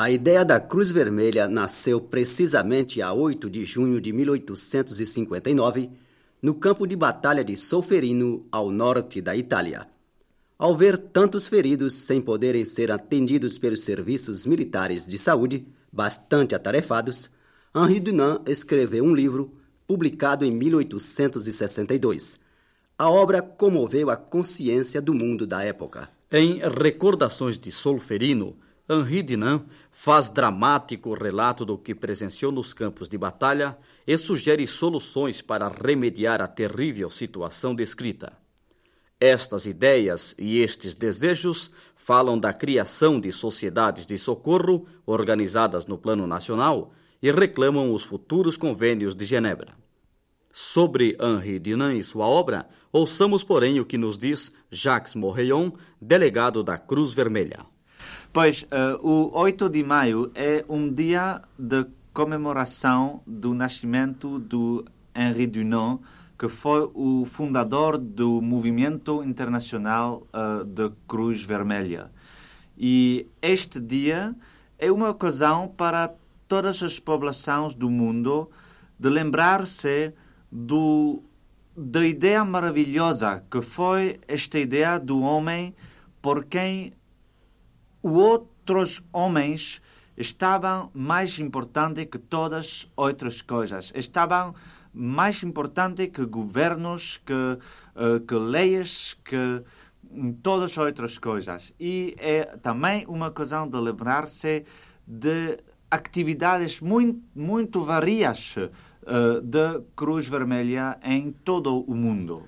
A ideia da Cruz Vermelha nasceu precisamente a 8 de junho de 1859, no campo de batalha de Solferino, ao norte da Itália. Ao ver tantos feridos sem poderem ser atendidos pelos serviços militares de saúde, bastante atarefados, Henri Dunant escreveu um livro, publicado em 1862. A obra comoveu a consciência do mundo da época. Em Recordações de Solferino, Henri Dunant faz dramático relato do que presenciou nos campos de batalha e sugere soluções para remediar a terrível situação descrita. Estas ideias e estes desejos falam da criação de sociedades de socorro organizadas no plano nacional e reclamam os futuros convênios de Genebra. Sobre Henri Dunant e sua obra, ouçamos, porém, o que nos diz Jacques Morillon, delegado da Cruz Vermelha. Pois, o 8 de maio é um dia de comemoração do nascimento do Henri Dunant, que foi o fundador do Movimento Internacional da Cruz Vermelha. E este dia é uma ocasião para todas as populações do mundo de lembrar-se da ideia maravilhosa que foi esta ideia do homem por quem outros homens estavam mais importantes que todas as outras coisas. Estavam mais importantes que governos, que leis, que todas as outras coisas. E é também uma ocasião de lembrar-se de atividades muito várias da Cruz Vermelha em todo o mundo.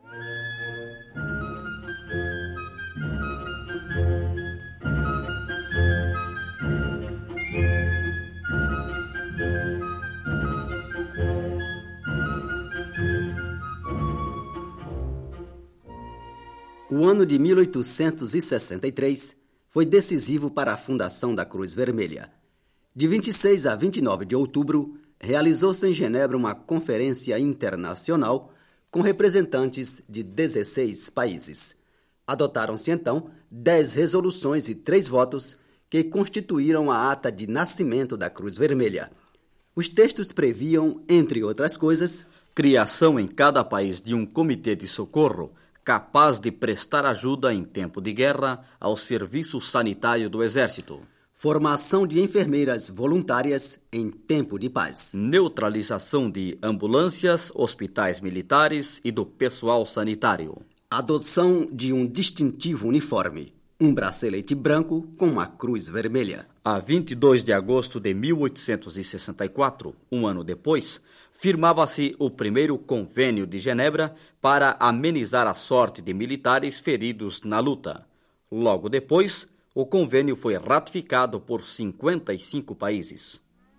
O ano de 1863 foi decisivo para a fundação da Cruz Vermelha. De 26 a 29 de outubro, realizou-se em Genebra uma conferência internacional com representantes de 16 países. Adotaram-se, então, 10 resoluções e 3 votos que constituíram a ata de nascimento da Cruz Vermelha. Os textos previam, entre outras coisas, criação em cada país de um comitê de socorro capaz de prestar ajuda em tempo de guerra ao serviço sanitário do Exército. Formação de enfermeiras voluntárias em tempo de paz. Neutralização de ambulâncias, hospitais militares e do pessoal sanitário. Adoção de um distintivo uniforme, um bracelete branco com uma cruz vermelha. A 22 de agosto de 1864, um ano depois, firmava-se o primeiro Convênio de Genebra para amenizar a sorte de militares feridos na luta. Logo depois, o convênio foi ratificado por 55 países.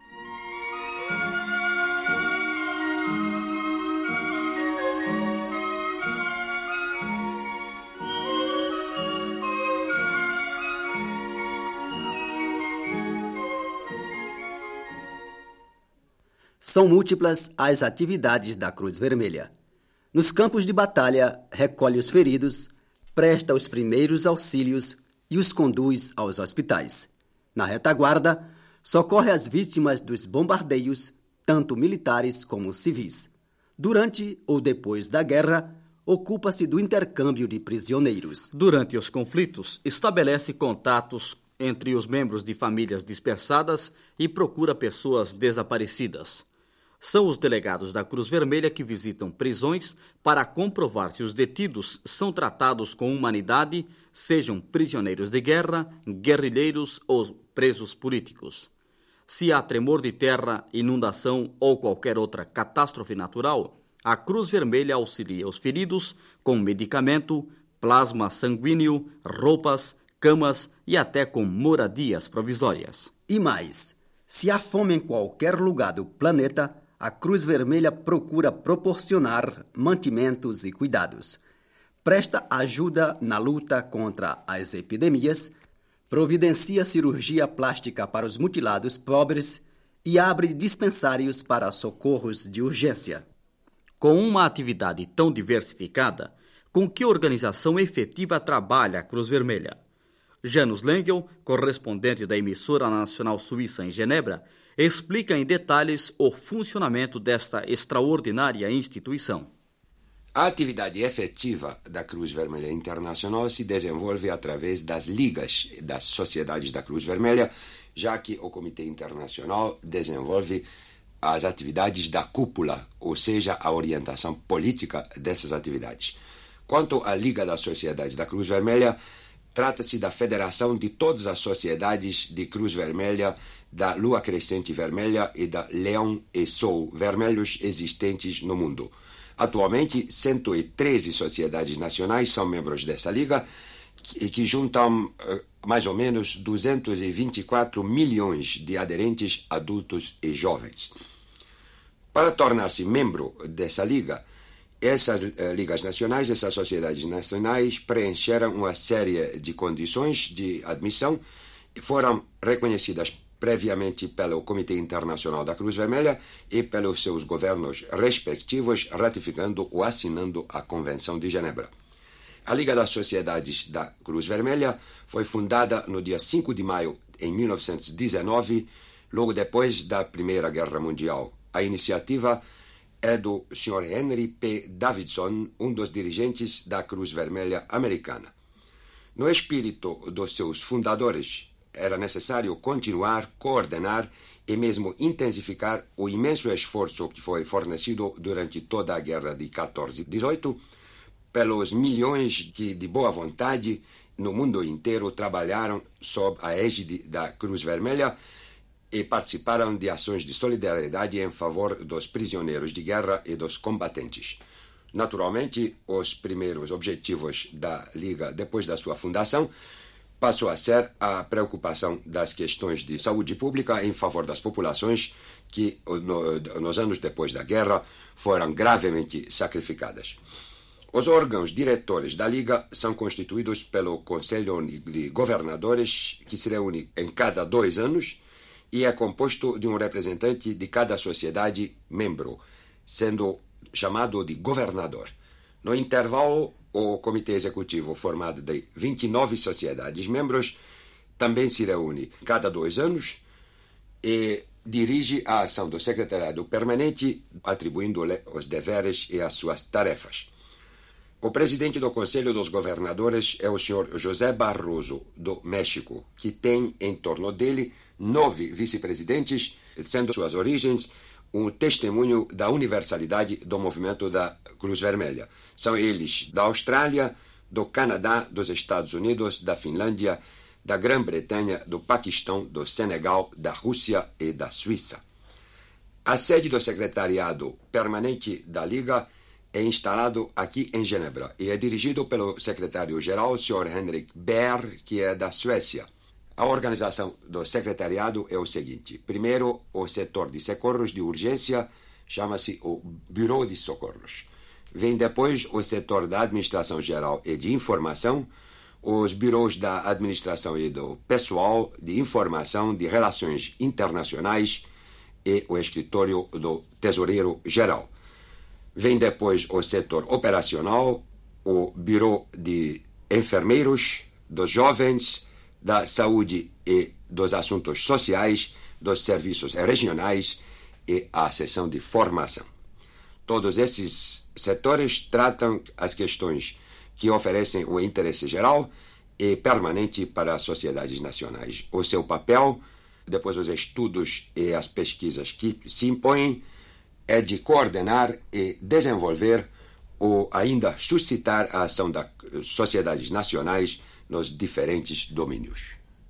São múltiplas as atividades da Cruz Vermelha. Nos campos de batalha, recolhe os feridos, presta os primeiros auxílios e os conduz aos hospitais. Na retaguarda, socorre as vítimas dos bombardeios, tanto militares como civis. Durante ou depois da guerra, ocupa-se do intercâmbio de prisioneiros. Durante os conflitos, estabelece contatos entre os membros de famílias dispersadas e procura pessoas desaparecidas. São os delegados da Cruz Vermelha que visitam prisões para comprovar se os detidos são tratados com humanidade, sejam prisioneiros de guerra, guerrilheiros ou presos políticos. Se há tremor de terra, inundação ou qualquer outra catástrofe natural, a Cruz Vermelha auxilia os feridos com medicamento, plasma sanguíneo, roupas, camas e até com moradias provisórias. E mais, se há fome em qualquer lugar do planeta, a Cruz Vermelha procura proporcionar mantimentos e cuidados. Presta ajuda na luta contra as epidemias, providencia cirurgia plástica para os mutilados pobres e abre dispensários para socorros de urgência. Com uma atividade tão diversificada, com que organização efetiva trabalha a Cruz Vermelha? Janus Lengel, correspondente da emissora nacional suíça em Genebra, explica em detalhes o funcionamento desta extraordinária instituição. A atividade efetiva da Cruz Vermelha Internacional se desenvolve através das ligas das sociedades da Cruz Vermelha, já que o Comitê Internacional desenvolve as atividades da cúpula, ou seja, a orientação política dessas atividades. Quanto à Liga das Sociedades da Cruz Vermelha, trata-se da federação de todas as sociedades de Cruz Vermelha, da Lua Crescente Vermelha e da Leão e Sol Vermelhos existentes no mundo. Atualmente, 113 sociedades nacionais são membros dessa liga, que juntam mais ou menos 224 milhões de aderentes adultos e jovens. Para tornar-se membro dessa liga, essas ligas nacionais, essas sociedades nacionais preencheram uma série de condições de admissão e foram reconhecidas previamente pelo Comitê Internacional da Cruz Vermelha e pelos seus governos respectivos, ratificando ou assinando a Convenção de Genebra. A Liga das Sociedades da Cruz Vermelha foi fundada no dia 5 de maio de 1919, logo depois da Primeira Guerra Mundial. A iniciativa é do Sr. Henry P. Davidson, um dos dirigentes da Cruz Vermelha americana. No espírito dos seus fundadores, era necessário continuar, coordenar e mesmo intensificar o imenso esforço que foi fornecido durante toda a Guerra de 14-18 pelos milhões que, de boa vontade, no mundo inteiro trabalharam sob a égide da Cruz Vermelha e participaram de ações de solidariedade em favor dos prisioneiros de guerra e dos combatentes. Naturalmente, os primeiros objetivos da Liga depois da sua fundação passou a ser a preocupação das questões de saúde pública em favor das populações que, nos anos depois da guerra, foram gravemente sacrificadas. Os órgãos diretores da Liga são constituídos pelo Conselho de Governadores, que se reúne em cada 2 anos, e é composto de um representante de cada sociedade membro, sendo chamado de governador. No intervalo, o Comitê Executivo, formado de 29 sociedades membros, também se reúne cada 2 anos e dirige a ação do Secretariado Permanente, atribuindo-lhe os deveres e as suas tarefas. O presidente do Conselho dos Governadores é o Sr. José Barroso, do México, que tem em torno dele 9 vice-presidentes, sendo suas origens um testemunho da universalidade do movimento da Cruz Vermelha. São eles da Austrália, do Canadá, dos Estados Unidos, da Finlândia, da Grã-Bretanha, do Paquistão, do Senegal, da Rússia e da Suíça. A sede do Secretariado Permanente da Liga é instalado aqui em Genebra e é dirigido pelo secretário-geral, Sr. Henrik Berg, que é da Suécia. A organização do secretariado é o seguinte. Primeiro, o setor de socorros de urgência chama-se o Bureau de Socorros. Vem depois o setor da administração geral e de informação, os bureaus da administração e do pessoal, de informação, de relações internacionais e o escritório do tesoureiro geral. Vem depois o setor operacional, o bureau de enfermeiros, dos jovens, da saúde e dos assuntos sociais, dos serviços regionais e a seção de formação. Todos esses setores tratam as questões que oferecem o interesse geral e permanente para as sociedades nacionais. O seu papel, depois dos estudos e as pesquisas que se impõem, é de coordenar e desenvolver ou ainda suscitar a ação das sociedades nacionais nos diferentes domínios.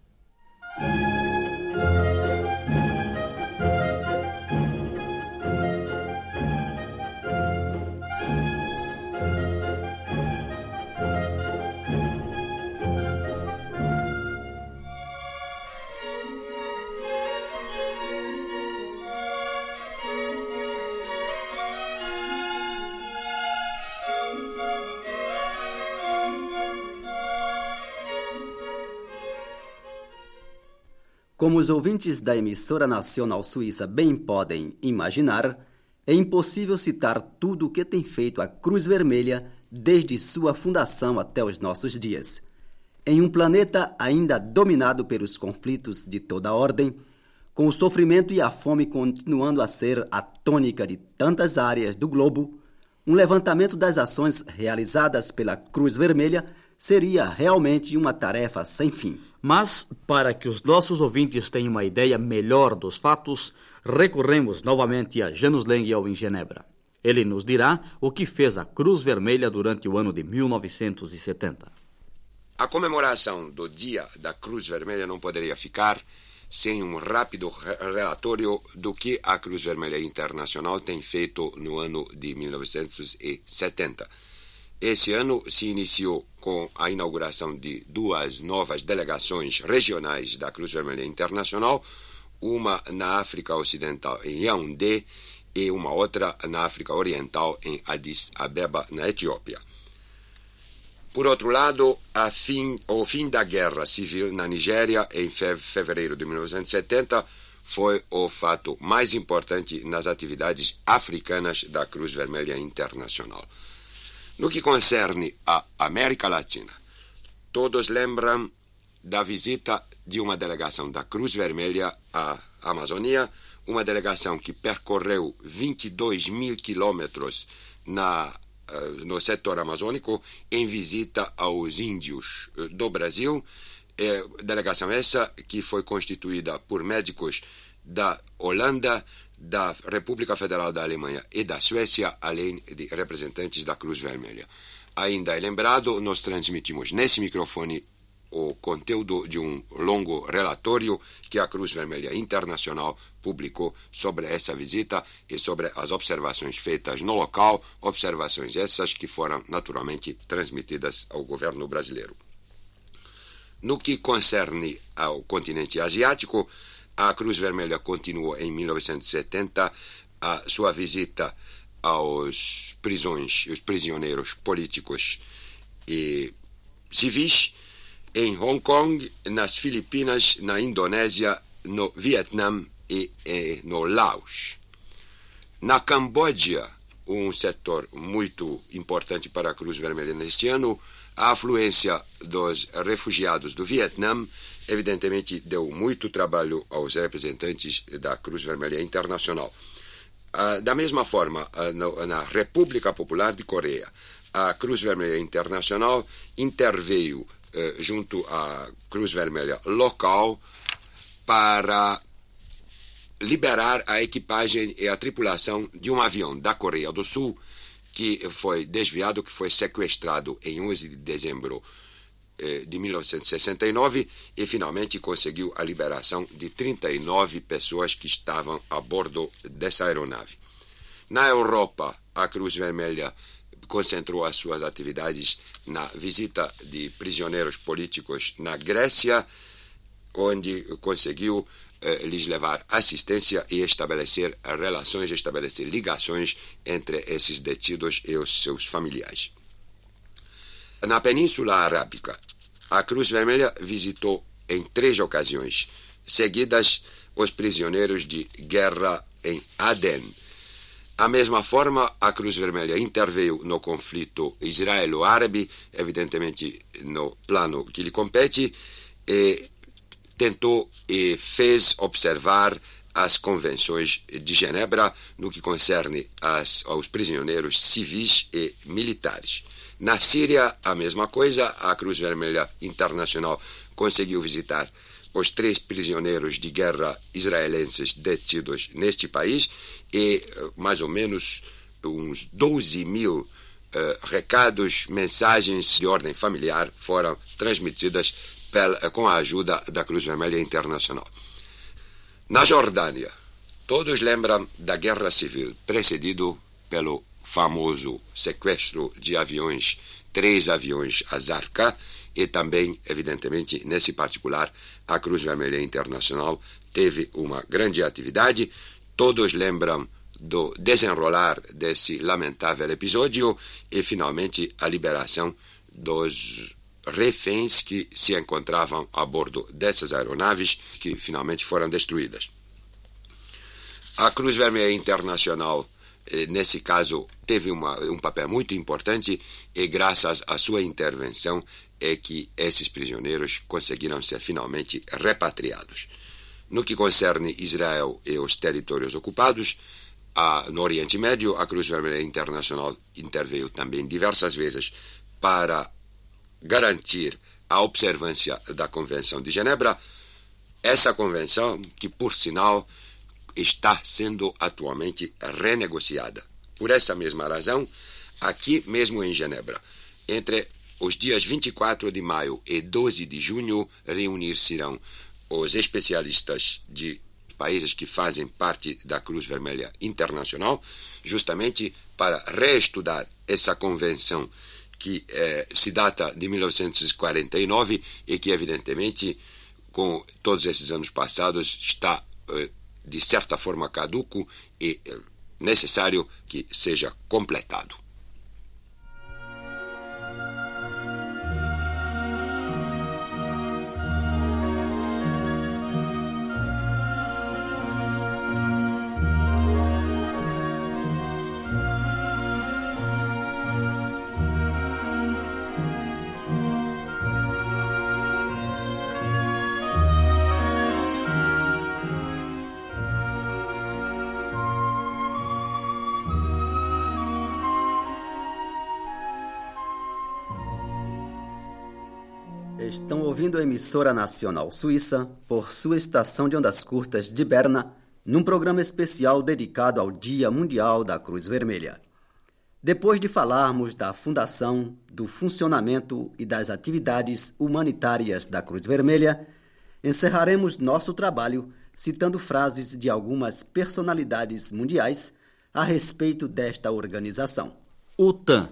Como os ouvintes da emissora nacional suíça bem podem imaginar, é impossível citar tudo o que tem feito a Cruz Vermelha desde sua fundação até os nossos dias. em um planeta ainda dominado pelos conflitos de toda ordem, com o sofrimento e a fome continuando a ser a tônica de tantas áreas do globo, um levantamento das ações realizadas pela Cruz Vermelha seria realmente uma tarefa sem fim. Mas, para que os nossos ouvintes tenham uma ideia melhor dos fatos, recorremos novamente a Janus Lengel em Genebra. Ele nos dirá o que fez a Cruz Vermelha durante o ano de 1970. A comemoração do Dia da Cruz Vermelha não poderia ficar sem um rápido relatório do que a Cruz Vermelha Internacional tem feito no ano de 1970. Esse ano se iniciou com a inauguração de 2 novas delegações regionais da Cruz Vermelha Internacional, uma na África Ocidental, em Yaoundé, e uma outra na África Oriental, em Addis Abeba, na Etiópia. Por outro lado, o fim da guerra civil na Nigéria, em fevereiro de 1970, foi o fato mais importante nas atividades africanas da Cruz Vermelha Internacional. No que concerne à América Latina, todos lembram da visita de uma delegação da Cruz Vermelha à Amazônia, uma delegação que percorreu 22 mil quilômetros no setor amazônico em visita aos índios do Brasil. Delegação essa que foi constituída por médicos da Holanda, da República Federal da Alemanha e da Suécia, além de representantes da Cruz Vermelha. Ainda é lembrado, nós transmitimos nesse microfone o conteúdo de um longo relatório que a Cruz Vermelha Internacional publicou sobre essa visita e sobre as observações feitas no local, observações essas que foram naturalmente transmitidas ao governo brasileiro. No que concerne ao continente asiático, a Cruz Vermelha continuou em 1970 a sua visita aos prisioneiros políticos e civis em Hong Kong, nas Filipinas, na Indonésia, no Vietnã e no Laos. Na Camboja, um setor muito importante para a Cruz Vermelha neste ano, a afluência dos refugiados do Vietnã evidentemente deu muito trabalho aos representantes da Cruz Vermelha Internacional. Da mesma forma, na República Popular de Coreia, a Cruz Vermelha Internacional interveio junto à Cruz Vermelha local para liberar a equipagem e a tripulação de um avião da Coreia do Sul que foi desviado, que foi sequestrado em 11 de dezembro de 1969 e finalmente conseguiu a liberação de 39 pessoas que estavam a bordo dessa aeronave. Na Europa, a Cruz Vermelha concentrou as suas atividades na visita de prisioneiros políticos na Grécia, onde conseguiu lhes levar assistência e estabelecer relações, estabelecer ligações entre esses detidos e os seus familiares. Na Península Arábica, a Cruz Vermelha visitou em 3 ocasiões seguidas os prisioneiros de guerra em Aden. Da mesma forma, a Cruz Vermelha interveio no conflito israelo-árabe, evidentemente no plano que lhe compete, e tentou e fez observar as convenções de Genebra no que concerne aos prisioneiros civis e militares. Na Síria, a mesma coisa, a Cruz Vermelha Internacional conseguiu visitar os 3 prisioneiros de guerra israelenses detidos neste país e mais ou menos uns 12 mil recados, mensagens de ordem familiar foram transmitidas com a ajuda da Cruz Vermelha Internacional. Na Jordânia, todos lembram da guerra civil, precedido pelo famoso sequestro de aviões, 3 aviões Azarqa, e também, evidentemente, nesse particular, a Cruz Vermelha Internacional teve uma grande atividade. Todos lembram do desenrolar desse lamentável episódio e, finalmente, a liberação dos reféns que se encontravam a bordo dessas aeronaves que finalmente foram destruídas. A Cruz Vermelha Internacional nesse caso, teve um papel muito importante e, graças à sua intervenção, é que esses prisioneiros conseguiram ser finalmente repatriados. No que concerne Israel e os territórios ocupados, no Oriente Médio, a Cruz Vermelha Internacional interveio também diversas vezes para garantir a observância da Convenção de Genebra, essa convenção que, por sinal, está sendo atualmente renegociada. Por essa mesma razão, aqui mesmo em Genebra, entre os dias 24 de maio e 12 de junho, reunir-se-ão os especialistas de países que fazem parte da Cruz Vermelha Internacional, justamente para reestudar essa convenção que se data de 1949 e que, evidentemente, com todos esses anos passados, está, de certa forma, caduco e necessário que seja completado. Estão ouvindo a emissora nacional suíça por sua estação de ondas curtas de Berna, num programa especial dedicado ao Dia Mundial da Cruz Vermelha. Depois de falarmos da fundação, do funcionamento e das atividades humanitárias da Cruz Vermelha, encerraremos nosso trabalho citando frases de algumas personalidades mundiais a respeito desta organização. OTAN.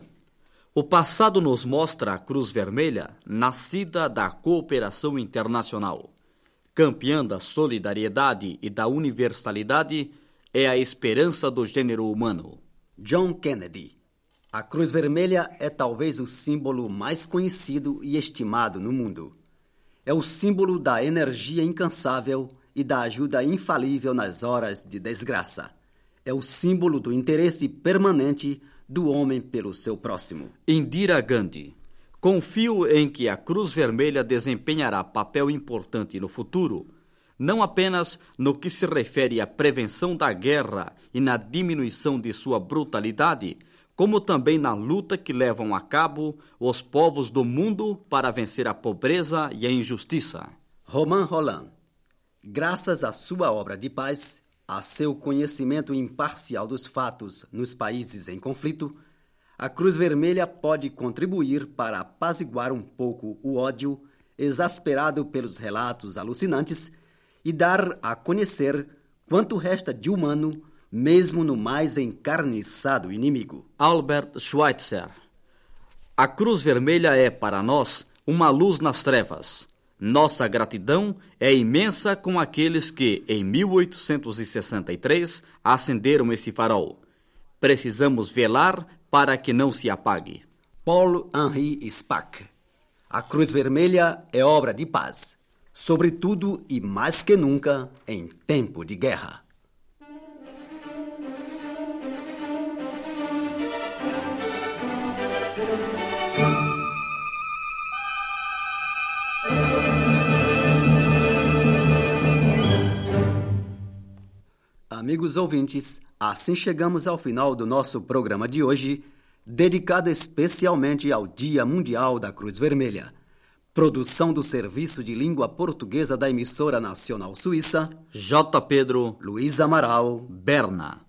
O passado nos mostra a Cruz Vermelha, nascida da cooperação internacional. Campeã da solidariedade e da universalidade, é a esperança do gênero humano. John Kennedy. A Cruz Vermelha é talvez o símbolo mais conhecido e estimado no mundo. É o símbolo da energia incansável e da ajuda infalível nas horas de desgraça. É o símbolo do interesse permanente do homem pelo seu próximo. Indira Gandhi. Confio em que a Cruz Vermelha desempenhará papel importante no futuro, não apenas no que se refere à prevenção da guerra e na diminuição de sua brutalidade, como também na luta que levam a cabo os povos do mundo para vencer a pobreza e a injustiça. Romain Rolland. Graças à sua obra de paz, a seu conhecimento imparcial dos fatos nos países em conflito, a Cruz Vermelha pode contribuir para apaziguar um pouco o ódio exasperado pelos relatos alucinantes e dar a conhecer quanto resta de humano, mesmo no mais encarniçado inimigo. Albert Schweitzer. A Cruz Vermelha é, para nós, uma luz nas trevas. Nossa gratidão é imensa com aqueles que, em 1863, acenderam esse farol. Precisamos velar para que não se apague. Paul-Henri Spaak. A Cruz Vermelha é obra de paz, sobretudo e mais que nunca em tempo de guerra. Amigos ouvintes, assim chegamos ao final do nosso programa de hoje, dedicado especialmente ao Dia Mundial da Cruz Vermelha. Produção do Serviço de Língua Portuguesa da Emissora Nacional Suíça, J. Pedro, Luiz Amaral, Berna.